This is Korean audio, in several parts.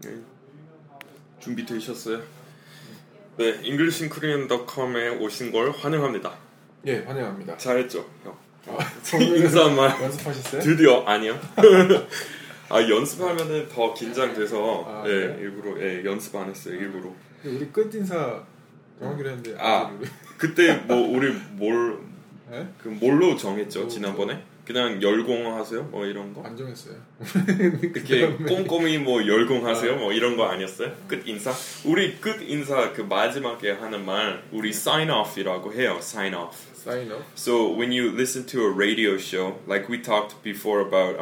네. 준비되셨어요? 네, EnglishinKorean.com에 오신 걸 환영합니다. 예, 환영합니다. 잘했죠, 형. 오늘 인사말 연습하셨어요? 드디어 아니요. 연습하면은 더 긴장돼서 그래요? 일부러 연습 안 했어요. 일부러. 우리 끝 인사 정하기로 했는데 그때 뭐 우리 네? 뭘로 정했죠? 지난번에 그냥 열공하세요? 뭐 이런 거? 안 정했어요. 이렇게 꼼꼼히 뭐 열공하세요? 뭐 이런 거 아니었어요? 끝 인사? 우리 끝 인사 그 마지막에 하는 말 우리 sign off이라고 해요. sign off. Sign off. So when you listen to a radio show, like we talked before about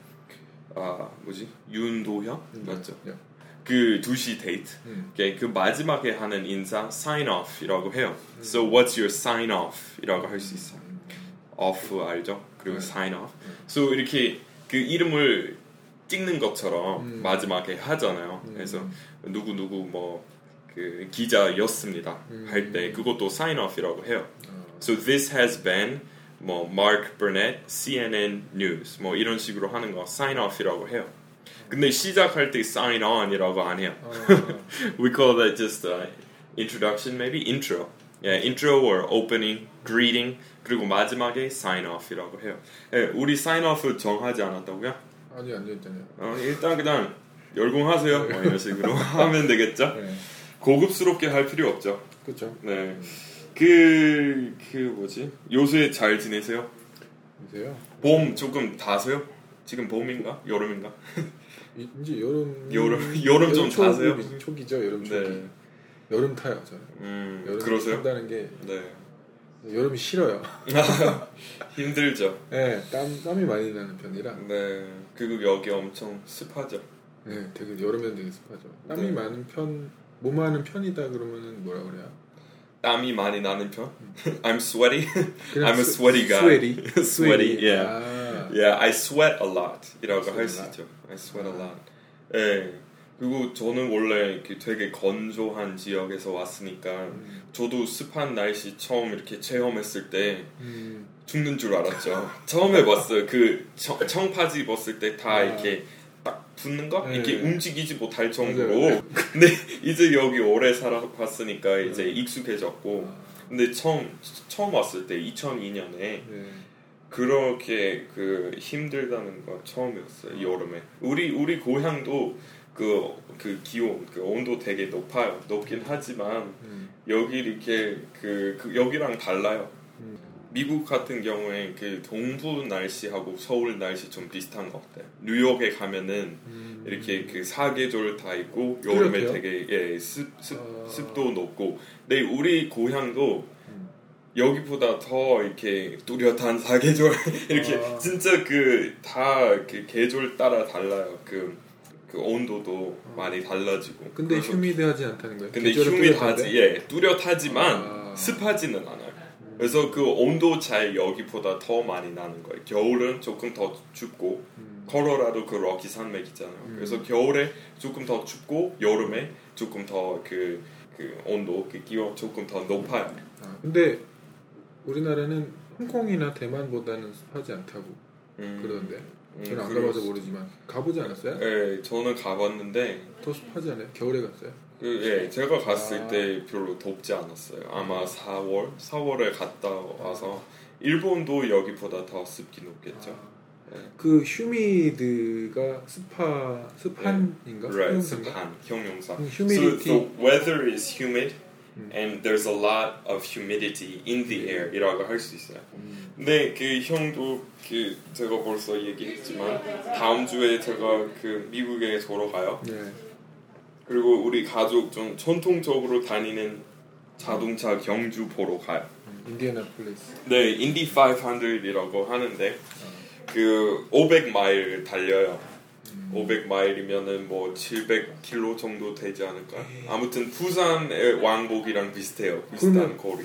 윤도현 맞죠? 네. 그 2시 데이트. 그 마지막에 하는 인사 sign off이라고 해요. So what's your sign off이라고 할 수 있어요. off 알죠? 그리고 sign off. So 이렇게 그 이름을 찍는 것처럼 마지막에 하잖아요. 그래서 누구 뭐 그 기자였습니다 할 때 그것도 sign off이라고 해요. So this has been 뭐 Mark Burnett, CNN News 뭐 이런 식으로 하는 거 sign off이라고 해요. 근데 시작할 때 sign on이라고 안 해요. We call that just introduction, maybe intro. Yeah, intro or opening, greeting. 그리고 마지막에 sign off이라고 해요. 우리 sign off 정하지 않았다고요? 아직 안 됐잖아요. 일단 그냥 열공하세요. 뭐 이런 식으로 하면 되겠죠. 네. 고급스럽게 할 필요 없죠. 그렇죠. 네. 그 뭐지? 요새 잘 지내세요? 요새요? 봄 조금 다세요? 지금 봄인가? 여름인가? 이제 여름 좀 다세요? 초기죠, 여름 초기. 네. 여름 타요, 저는. 여름 그러세요? 탄다는 게 네. 여름이 싫어요. 힘들죠. 네, 땀이 많이 나는 편이라. 네. 그리고 여기 엄청 습하죠. 네, 되게 여름에는 되게 습하죠. 땀이 많은 편, 뭐 많은 편이다 그러면은 뭐라 그래요? 땀이 많이 나는 편? I'm sweaty. I'm a sweaty guy. Sweaty. Yeah. 아. Yeah, I sweat a lot. 이라고 할 수 lot? 있죠. I sweat a lot. 네. 그리고 저는 원래 되게 건조한 지역에서 왔으니까 저도 습한 날씨 처음 이렇게 체험했을 때 죽는 줄 알았죠. 처음 해봤어요. 그 청바지 입었을 때 다 이렇게 딱 붙는 거? 이렇게 움직이지 못할 정도로. 근데 이제 여기 오래 살아봤으니까 이제 익숙해졌고. 근데 처음 왔을 때 2002년에 그렇게 그 힘들다는 거 처음이었어요. 여름에. 우리 고향도 그 기온, 그 온도 되게 높긴 하지만 여기 이렇게 그 여기랑 달라요. 미국 같은 경우에 그 동부 날씨하고 서울 날씨 좀 비슷한 것 같아요. 뉴욕에 가면은 이렇게 그 사계절 다 있고 여름에 그렇대요? 되게 습도 높고. 근데 우리 고향도 여기보다 더 이렇게 뚜렷한 사계절 이렇게 진짜 그 다 그 계절 따라 달라요. 그 온도도 많이 달라지고. 근데 휴미드하지 않다는 거예요? 근데 휴미드하지, 뚜렷하지만 습하지는 않아요. 그래서 그 온도 차이 여기보다 더 많이 나는 거예요. 겨울은 조금 더 춥고, 콜로라도 그 럭키 산맥 있잖아요. 그래서 겨울에 조금 더 춥고, 여름에 조금 더 그 온도, 그 기온 조금 더 높아요. 근데 우리나라는 홍콩이나 대만보다는 습하지 않다고 그러던데. 저는 안 가봐서 모르지만 가보지 않았어요? 네, 저는 가봤는데 더 습하지 않아요? 겨울에 갔어요? 제가 갔을 때 별로 덥지 않았어요. 아마 4월에 갔다 와서 일본도 여기보다 더 습기 높겠죠. 그 휴미드가 습한인가? Right, 습한 형용사. humidity. So the weather is humid and there's a lot of humidity in the air 이라고 할 수 있어요. 근데 그 형도 제가 벌써 얘기했지만 다음 주에 제가 그 미국에 돌아가요. 네. 그리고 우리 가족 좀 전통적으로 다니는 자동차 경주 보러 가요. 인디애나폴리스. 네, 인디 500이라고 하는데 그 500마일 달려요. 500마일이면은 뭐 700km 정도 되지 않을까? 아무튼 부산의 왕복이랑 비슷해요. 비슷한 거리.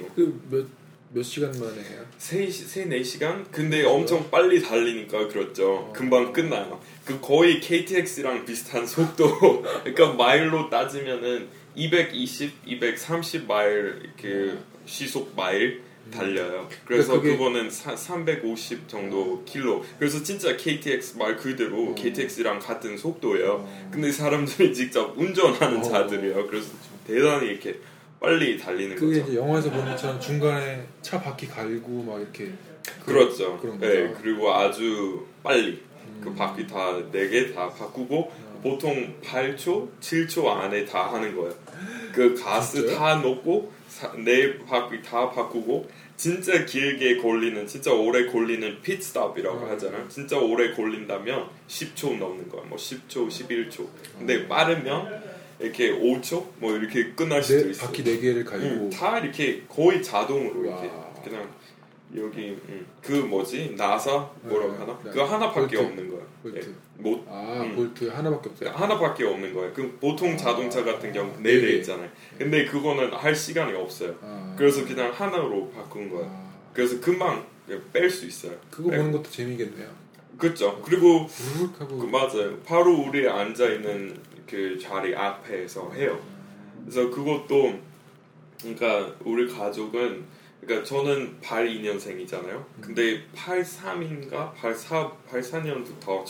몇 시간 만에 해요? 4시간? 근데 엄청 빨리 달리니까 그렇죠. 금방 끝나요. 그 거의 KTX랑 비슷한 속도. 그러니까 마일로 따지면은 220, 230 마일 그 시속 마일 달려요. 그래서 그거는 350 정도 킬로. 그래서 진짜 KTX 말 그대로 KTX랑 같은 속도예요. 근데 사람들이 직접 운전하는 자들이에요. 그래서 대단히 이렇게 빨리 달리는 거죠. 그게 이제 영화에서 보는 것처럼 중간에 차 바퀴 갈고 막 이렇게 그렇죠. 네, 그리고 아주 빨리 그 바퀴 다 4개 다 바꾸고 보통 8초, 7초 안에 다 하는 거예요. 그 가스 진짜요? 다 넣고 4바퀴 다 바꾸고 진짜 길게 걸리는 진짜 오래 걸리는 핏스톱이라고 하잖아요. 진짜 오래 걸린다면 10초 넘는 거야. 뭐 10초, 11초. 근데 빠르면 이렇게 5초 뭐 이렇게 끝날 수도 있어요. 바퀴 4개를 갈고 다 이렇게 거의 자동으로 이렇게 그냥 여기 그 뭐지 나사 뭐라고 하나? 그거 하나밖에 볼트. 없는 거야. 볼트. 예. 볼트 하나밖에 없어요. 하나밖에 없는 거예요. 그 보통 자동차 같은 경우 4대 있잖아요. 근데 그거는 할 시간이 없어요. 그래서 그냥 하나로 바꾼 거예요. 그래서 금방 뺄 수 있어요. 그거 보는 것도 재미겠네요. 그렇죠. 그리고 하고 맞아요. 바로 우리 앉아 있는 그 자리 앞에서 해요. 그래서 그것도 그러니까 우리 가족은 그러니까 저는 82년생이잖아요. 근데 83인가 84년부터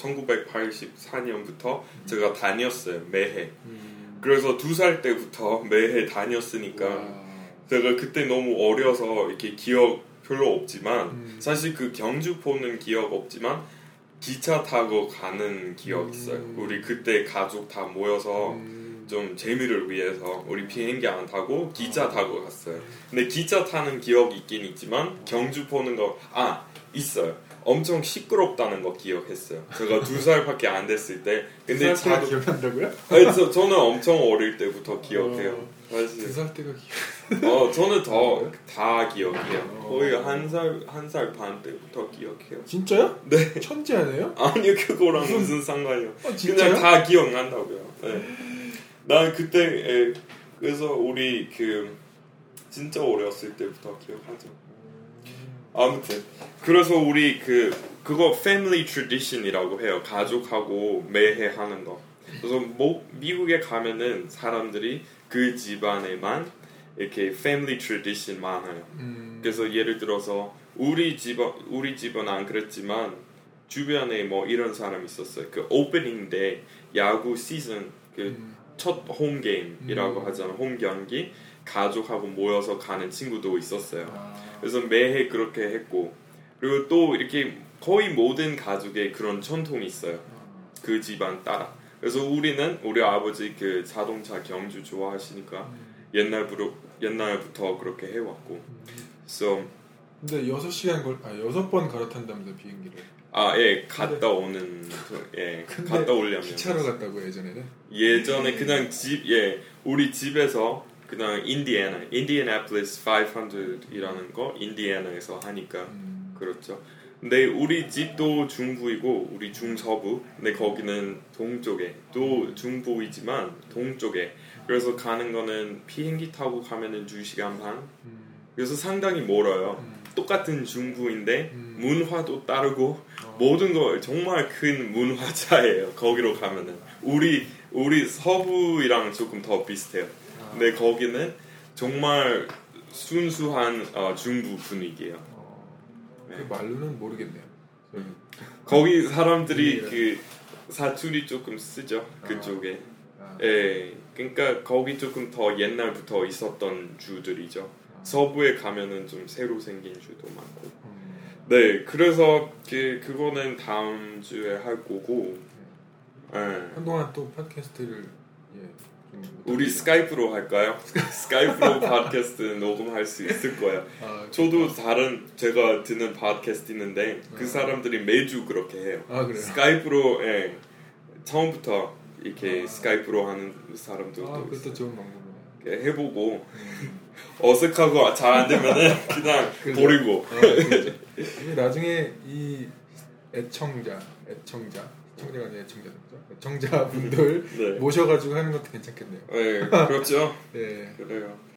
1984년부터 제가 다녔어요. 매해. 그래서 2살 때부터 매해 다녔으니까 제가 그때 너무 어려서 이렇게 기억 별로 없지만 사실 그 경주 보는 기억 없지만 기차 타고 가는 기억 있어요. 우리 그때 가족 다 모여서 좀 재미를 위해서 우리 비행기 안 타고 기차 타고 갔어요. 근데 기차 타는 기억이 있긴 있지만 경주 보는 거 있어요. 엄청 시끄럽다는 거 기억했어요. 제가 2살밖에 안 됐을 때. 근데 2살 때가 기억난다고요? 아니, 저는 엄청 어릴 때부터 기억해요. 사실. 2살 때가 기억. 저는 다 기억해요. 거의 한 살 반 때부터 기억해요. 진짜요? 네. 천재 아니에요? 아니요, 그거랑 무슨 상관이요? 진짜요? 그냥 다 기억난다고요. 네. 난 그때 그래서 우리 진짜 어렸을 때부터 기억하죠. 아무튼 그래서 우리 그거 family tradition이라고 해요. 가족하고 매해 하는 거. 그래서 미국에 가면은 사람들이 그 집안에만 이렇게 family tradition 많아요. 그래서 예를 들어서 우리 집은 안 그랬지만 주변에 뭐 이런 사람 있었어요. 그 오프닝 때 야구 시즌 첫 홈게임이라고 하잖아. 홈 경기 가족하고 모여서 가는 친구도 있었어요. 그래서 매해 그렇게 했고 그리고 또 이렇게 거의 모든 가족에 그런 전통이 있어요. 그 집안 따라. 그래서 우리 아버지 그 자동차 경주 좋아하시니까 옛날부터 그렇게 해왔고. So, 근데 6번 갈아탄다면서 비행기를. 예, 갔다 오는, 갔다 오려면. 기차로 갔다고 예전에는? 예전에 그냥 우리 집에서 그냥 인디애나폴리스 500이라는 거 인디애나에서 하니까 그렇죠. 근데 우리 집도 중부이고 우리 중서부. 근데 거기는 동쪽에 또 중부이지만 동쪽에. 그래서 가는 거는 비행기 타고 가면은 2시간 반. 그래서 상당히 멀어요. 똑같은 중부인데 문화도 다르고 모든 거 정말 큰 문화차예요. 거기로 가면은 우리 서부이랑 조금 더 비슷해요. 근데 거기는 정말 순수한 중부 분위기예요. 그 말로는 모르겠네요. 거기 사람들이 그 사투리 조금 쓰죠. 그쪽에. 예, 그러니까 거기 조금 더 옛날부터 있었던 주들이죠. 서부에 가면은 좀 새로 생긴 주도 많고. 네, 그래서 그거는 다음 주에 할 거고. 한동안 또 팟캐스트를 우리 스카이프로 할까요? 스카이프로 팟캐스트 녹음할 수 있을 거예요. 저도 다른 제가 듣는 팟캐스트 있는데 그 사람들이 매주 그렇게 해요. 그래요? 스카이프로 처음부터 이렇게 스카이프로 하는 사람들도 그것도 있어요. 좋은 방법이네. 해보고 어색하고 잘 안 되면은 그냥 버리고. 나중에 이 애청자분들 모셔가지고 하는 것도 괜찮겠네요. 네, 그렇죠. 네, 그래요.